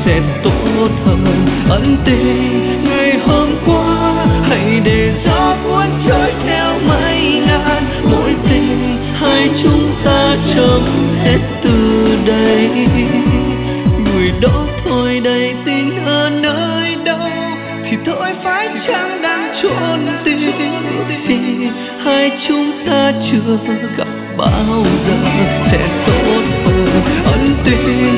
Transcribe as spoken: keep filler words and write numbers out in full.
sẽ tốt hơn. Ân tình ngày hôm qua hãy để gió cuốn trôi theo mây ngàn, mối tình hai chúng ta chấm hết từ đây. Người đó thôi đầy tình ở nơi đâu thì thôi phải chăng đang trốn tìm gì, hai chúng ta chưa gặp bao giờ sẽ tốt hơn. Ân tình